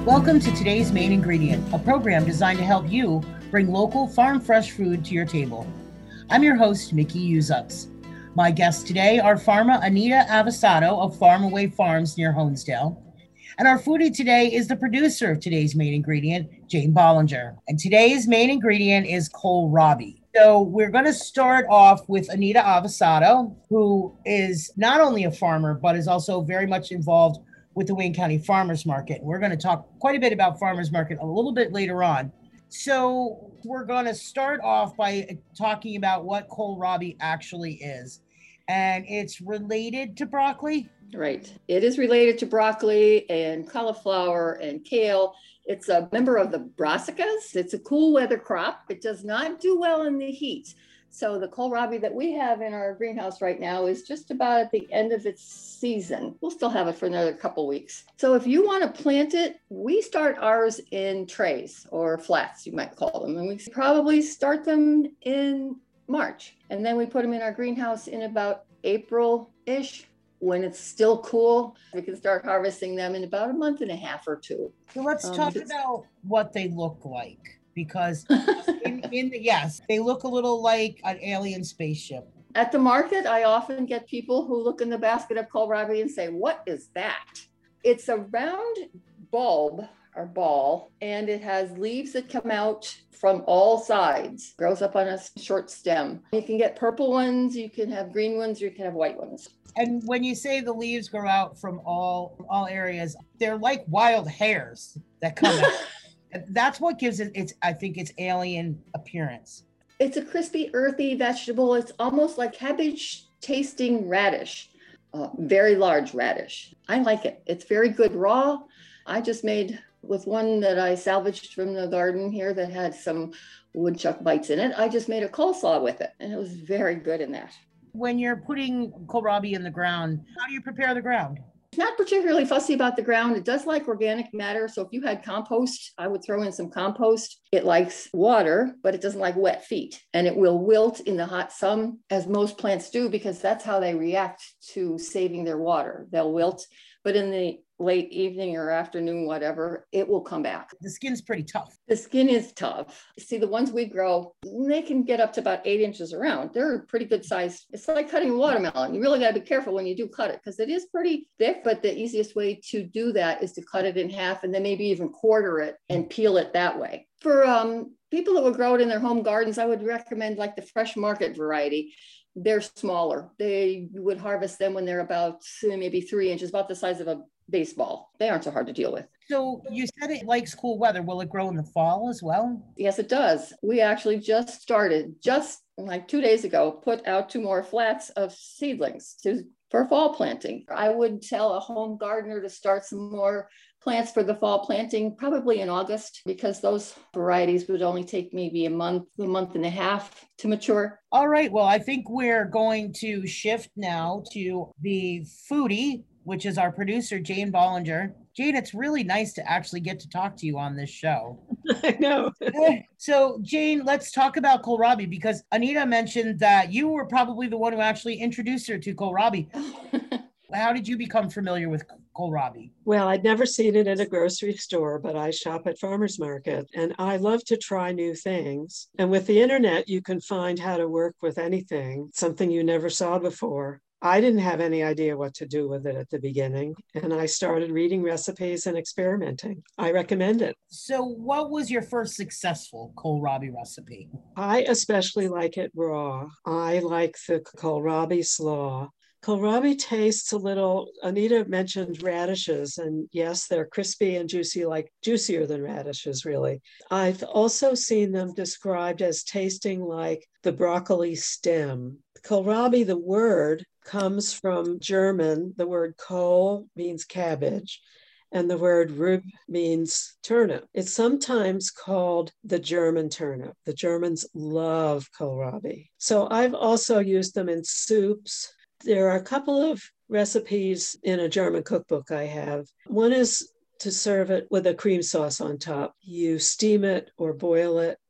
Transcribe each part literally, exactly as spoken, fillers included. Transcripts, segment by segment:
Welcome to today's Main Ingredient, a program designed to help you bring local farm fresh food to your table. I'm your host, Mickey Uzucks. My guests today are farmer Anita Avocado of Farm Away Farms near Honesdale. And our foodie today is the producer of today's Main Ingredient, Jane Bollinger. And today's main ingredient is kohlrabi. So we're going to start off with Anita Avocado, who is not only a farmer, but is also very much involved with the Wayne County Farmers Market. We're going to talk quite a bit about Farmers Market a little bit later on. So we're going to start off by talking about what kohlrabi actually is. And it's related to broccoli. Right. It is related to broccoli and cauliflower and kale. It's a member of the brassicas. It's a cool weather crop. It does not do well in the heat. So the kohlrabi that we have in our greenhouse right now is just about at the end of its season. We'll still have it for another couple weeks. So if you want to plant it, we start ours in trays or flats, you might call them. And we probably start them in March. And then we put them in our greenhouse in about April-ish. When it's still cool, we can start harvesting them in about a month and a half or two. So let's um, talk about what they look like. Because in, in the, yes, they look a little like an alien spaceship. At the market, I often get people who look in the basket of kohlrabi and say, what is that? It's a round bulb or ball, and it has leaves that come out from all sides. Grows up on a short stem. You can get purple ones, you can have green ones, you can have white ones. And when you say the leaves grow out from all, all areas, they're like wild hairs that come out. That's what gives it its, I think, its alien appearance. It's a crispy, earthy vegetable. It's almost like cabbage tasting radish, uh, very large radish. I like it. It's very good raw. I just made with one that I salvaged from the garden here that had some woodchuck bites in it. I just made a coleslaw with it, and it was very good in that. When you're putting kohlrabi in the ground, how do you prepare the ground? Not particularly fussy about the ground. It does like organic matter. So if you had compost, I would throw in some compost. It likes water, but it doesn't like wet feet. And it will wilt in the hot sun, as most plants do, because that's how they react to saving their water. They'll wilt, but in the late evening or afternoon, whatever, it will come back. The skin's pretty tough. The skin is tough. See, the ones we grow, they can get up to about eight inches around. They're pretty good size. It's like cutting a watermelon. You really got to be careful when you do cut it because it is pretty thick, but the easiest way to do that is to cut it in half and then maybe even quarter it and peel it that way. For um, people that would grow it in their home gardens, I would recommend like the Fresh Market variety. They're smaller. They would harvest them when they're about maybe three inches, about the size of a baseball. They aren't so hard to deal with. So you said it likes cool weather. Will it grow in the fall as well? Yes, it does. We actually just started, just like two days ago, put out two more flats of seedlings to for fall planting. I would tell a home gardener to start some more plants for the fall planting, probably in August, because those varieties would only take maybe a month, a month and a half to mature. All right. Well, I think we're going to shift now to the foodie, which is our producer, Jane Bollinger. Jane, it's really nice to actually get to talk to you on this show. I know. So, Jane, let's talk about kohlrabi, because Anita mentioned that you were probably the one who actually introduced her to kohlrabi. How did you become familiar with kohlrabi? Well, I'd never seen it in a grocery store, but I shop at farmers market and I love to try new things. And with the internet, you can find how to work with anything, something you never saw before. I didn't have any idea what to do with it at the beginning, and I started reading recipes and experimenting. I recommend it. So what was your first successful kohlrabi recipe? I especially like it raw. I like the kohlrabi slaw. Kohlrabi tastes a little, Anita mentioned radishes, and yes, they're crispy and juicy, like juicier than radishes, really. I've also seen them described as tasting like the broccoli stem. Kohlrabi, the word, comes from German. The word kohl means cabbage, and the word rib means turnip. It's sometimes called the German turnip. The Germans love kohlrabi. So I've also used them in soups. There are a couple of recipes in a German cookbook I have. One is to serve it with a cream sauce on top. You steam it or boil it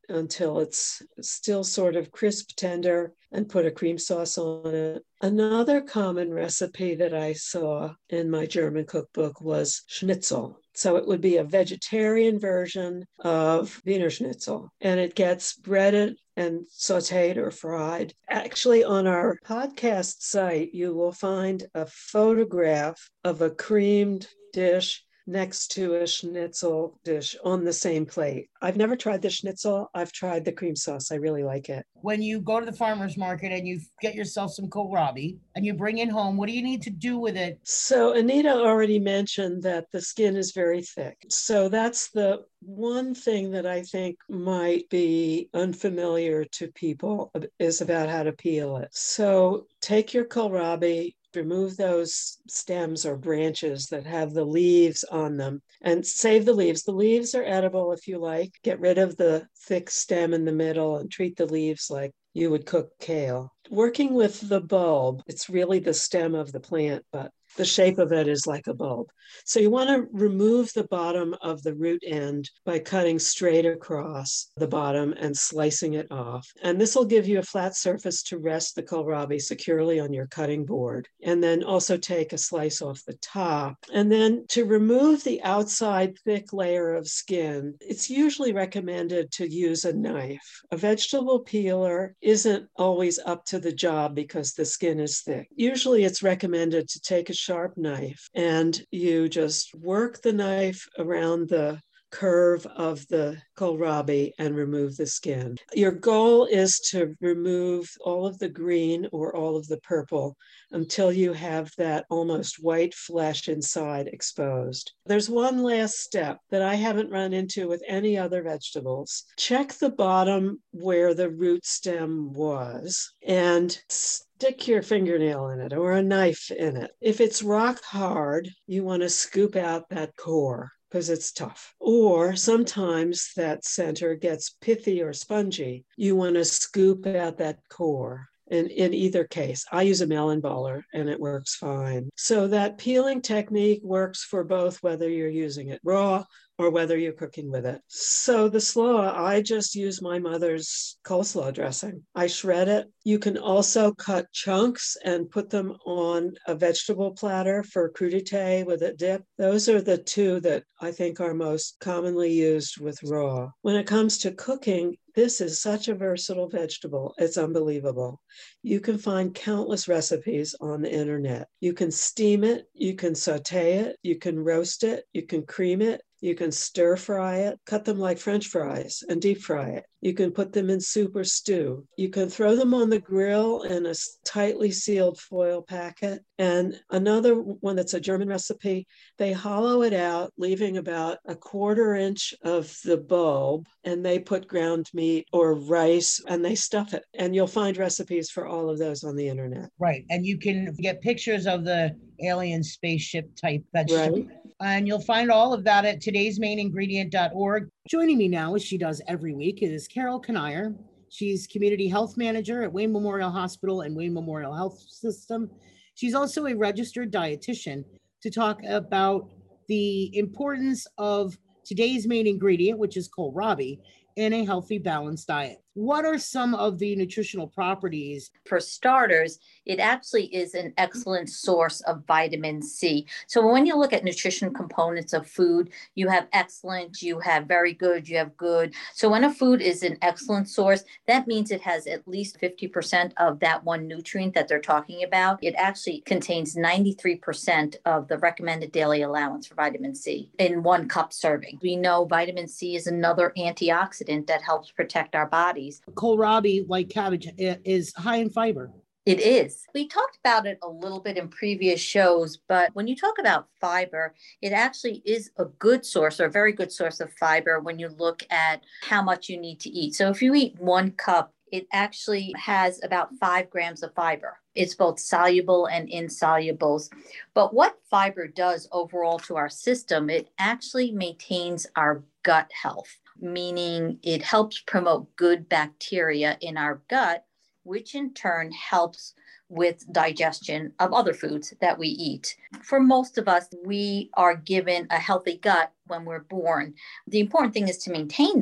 until it's still sort of crisp, tender, and put a cream sauce on it. Another common recipe that I saw in my German cookbook was schnitzel. So it would be a vegetarian version of Wiener Schnitzel, and it gets breaded and sauteed or fried. Actually, on our podcast site, you will find a photograph of a creamed dish next to a schnitzel dish on the same plate. I've never tried the schnitzel. I've tried the cream sauce. I really like it. When you go to the farmer's market and you get yourself some kohlrabi and you bring it home, what do you need to do with it? So Anita already mentioned that the skin is very thick. So that's the one thing that I think might be unfamiliar to people is about how to peel it. So take your kohlrabi, remove those stems or branches that have the leaves on them and save the leaves. The leaves are edible if you like. Get rid of the thick stem in the middle and treat the leaves like you would cook kale. Working with the bulb, it's really the stem of the plant, but the shape of it is like a bulb. So you want to remove the bottom of the root end by cutting straight across the bottom and slicing it off. And this will give you a flat surface to rest the kohlrabi securely on your cutting board. And then also take a slice off the top. And then to remove the outside thick layer of skin, it's usually recommended to use a knife. A vegetable peeler isn't always up to the job because the skin is thick. Usually it's recommended to take a sharp knife and you just work the knife around the curve of the kohlrabi and remove the skin. Your goal is to remove all of the green or all of the purple until you have that almost white flesh inside exposed. There's one last step that I haven't run into with any other vegetables. Check the bottom where the root stem was and stick your fingernail in it or a knife in it. If it's rock hard, you want to scoop out that core because it's tough. Or sometimes that center gets pithy or spongy. You want to scoop out that core. In, in either case, I use a melon baller and it works fine. So that peeling technique works for both whether you're using it raw or whether you're cooking with it. So the slaw, I just use my mother's coleslaw dressing. I shred it. You can also cut chunks and put them on a vegetable platter for crudité with a dip. Those are the two that I think are most commonly used with raw. When it comes to cooking, this is such a versatile vegetable. It's unbelievable. You can find countless recipes on the internet. You can steam it, you can saute it, you can roast it, you can cream it, you can stir fry it, cut them like French fries and deep fry it. You can put them in soup or stew. You can throw them on the grill in a tightly sealed foil packet. And another one that's a German recipe, they hollow it out, leaving about a quarter inch of the bulb, and they put ground meat or rice and they stuff it. And you'll find recipes for all of those on the internet. Right. And you can get pictures of the alien spaceship type vegetable. Right. And you'll find all of that at today's main ingredient dot org. Joining me now, as she does every week, is Carol Kanier. She's Community Health Manager at Wayne Memorial Hospital and Wayne Memorial Health System. She's also a registered dietitian to talk about the importance of today's main ingredient, which is kohlrabi, in a healthy, balanced diet. What are some of the nutritional properties? For starters, it actually is an excellent source of vitamin C. So when you look at nutrition components of food, you have excellent, you have very good, you have good. So when a food is an excellent source, that means it has at least fifty percent of that one nutrient that they're talking about. It actually contains ninety-three percent of the recommended daily allowance for vitamin C in one cup serving. We know vitamin C is another antioxidant that helps protect our bodies. Kohlrabi, like cabbage, is high in fiber. It is. We talked about it a little bit in previous shows, but when you talk about fiber, it actually is a good source or a very good source of fiber when you look at how much you need to eat. So if you eat one cup, it actually has about five grams of fiber. It's both soluble and insolubles. But what fiber does overall to our system, it actually maintains our gut health, meaning it helps promote good bacteria in our gut, which in turn helps with digestion of other foods that we eat. For most of us, we are given a healthy gut when we're born. The important thing is to maintain that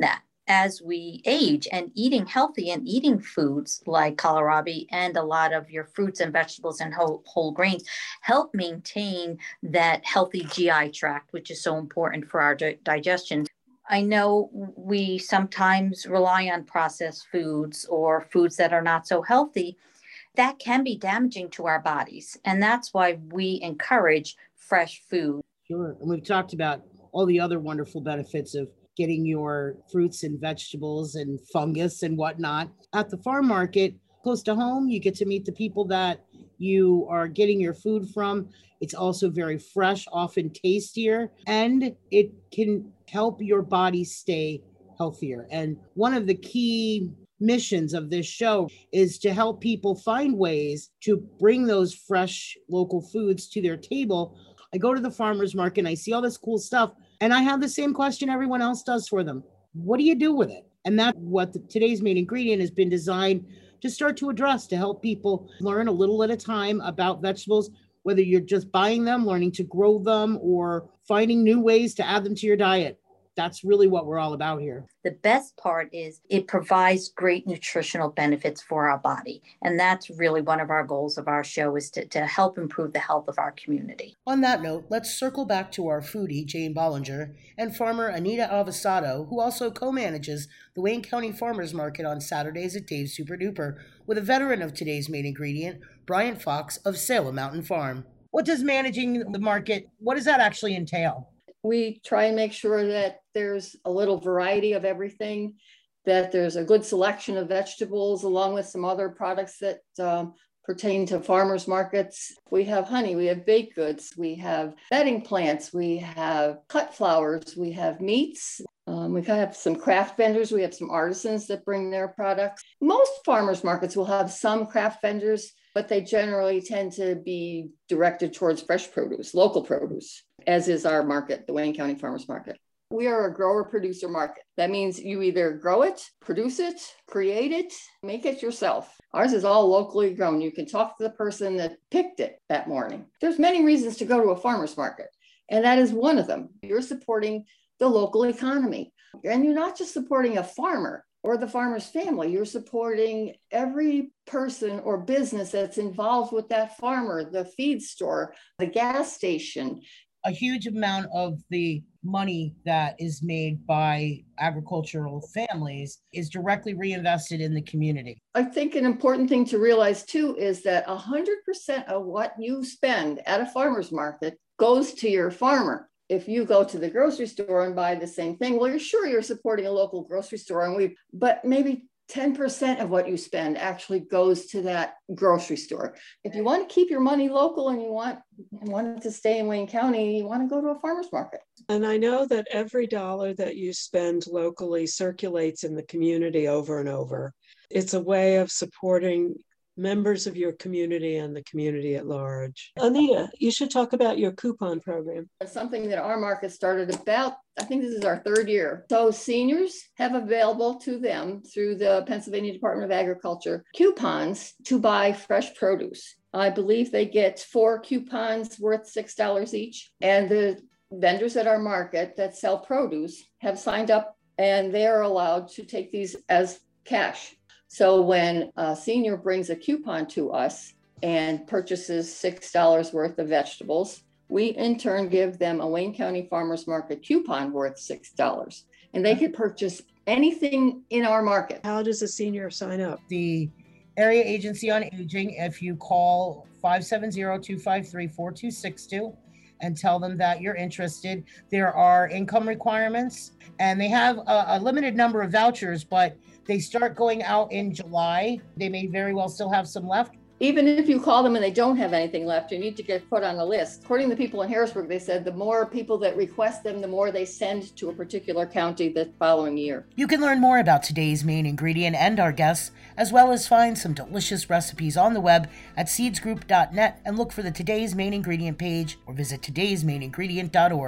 as we age, and eating healthy and eating foods like kohlrabi and a lot of your fruits and vegetables and whole, whole grains help maintain that healthy G I tract, which is so important for our di- digestion. I know we sometimes rely on processed foods or foods that are not so healthy. That can be damaging to our bodies. And that's why we encourage fresh food. Sure. And we've talked about all the other wonderful benefits of getting your fruits and vegetables and fungus and whatnot at the farm market close to home. You get to meet the people that you are getting your food from. It's also very fresh, often tastier, and it can help your body stay healthier. And one of the key missions of this show is to help people find ways to bring those fresh local foods to their table. I go to the farmer's market and I see all this cool stuff, and I have the same question everyone else does for them. What do you do with it? And that's what the, today's main ingredient has been designed to start to address, to help people learn a little at a time about vegetables, whether you're just buying them, learning to grow them, or finding new ways to add them to your diet. That's really what we're all about here. The best part is it provides great nutritional benefits for our body. And that's really one of our goals of our show, is to, to help improve the health of our community. On that note, let's circle back to our foodie, Jane Bollinger, and farmer Anita Avasado, who also co-manages the Wayne County Farmers Market on Saturdays at Dave's Super Duper, with a veteran of today's main ingredient, Brian Fox of Salem Mountain Farm. What does managing the market, what does that actually entail? We try and make sure that there's a little variety of everything, that there's a good selection of vegetables along with some other products that um, pertain to farmers markets. We have honey, we have baked goods, we have bedding plants, we have cut flowers, we have meats. Um, we have some craft vendors, we have some artisans that bring their products. Most farmers markets will have some craft vendors, but they generally tend to be directed towards fresh produce, local produce, as is our market, the Wayne County Farmers Market. We are a grower-producer market. That means you either grow it, produce it, create it, make it yourself. Ours is all locally grown. You can talk to the person that picked it that morning. There's many reasons to go to a farmer's market, and that is one of them. You're supporting the local economy, and you're not just supporting a farmer or the farmer's family. You're supporting every person or business that's involved with that farmer, the feed store, the gas station. A huge amount of the money that is made by agricultural families is directly reinvested in the community. I think an important thing to realize too is that one hundred percent of what you spend at a farmer's market goes to your farmer. If you go to the grocery store and buy the same thing, well, you're sure you're supporting a local grocery store, and we, but maybe ten percent of what you spend actually goes to that grocery store. If you want to keep your money local and you want, want it to stay in Wayne County, you want to go to a farmer's market. And I know that every dollar that you spend locally circulates in the community over and over. It's a way of supporting members of your community and the community at large. Anita, you should talk about your coupon program. It's something that our market started about, I think this is our third year. So seniors have available to them through the Pennsylvania Department of Agriculture coupons to buy fresh produce. I believe they get four coupons worth six dollars each. And the vendors at our market that sell produce have signed up, and they are allowed to take these as cash. So when a senior brings a coupon to us and purchases six dollars worth of vegetables, we in turn give them a Wayne County Farmers Market coupon worth six dollars. And they can purchase anything in our market. How does a senior sign up? The Area Agency on Aging, if you call five seven zero, two five three, four two six two and tell them that you're interested, there are income requirements, and they have a, a limited number of vouchers, but they start going out in July. They may very well still have some left. Even if you call them and they don't have anything left, you need to get put on a list. According to the people in Harrisburg, they said the more people that request them, the more they send to a particular county the following year. You can learn more about today's main ingredient and our guests, as well as find some delicious recipes on the web at seeds group dot net, and look for the Today's Main Ingredient page, or visit todays main ingredient dot org.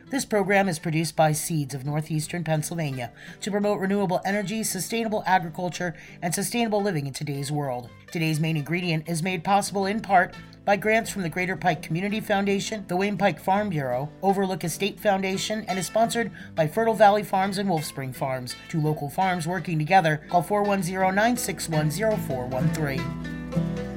This program is produced by Seeds of Northeastern Pennsylvania to promote renewable energy, sustainable agriculture, and sustainable living in today's world. Today's main ingredient is made possible in part by grants from the Greater Pike Community Foundation, the Wayne Pike Farm Bureau, Overlook Estate Foundation, and is sponsored by Fertile Valley Farms and Wolf Spring Farms, two local farms working together. Call four one zero, nine six one, zero four one three.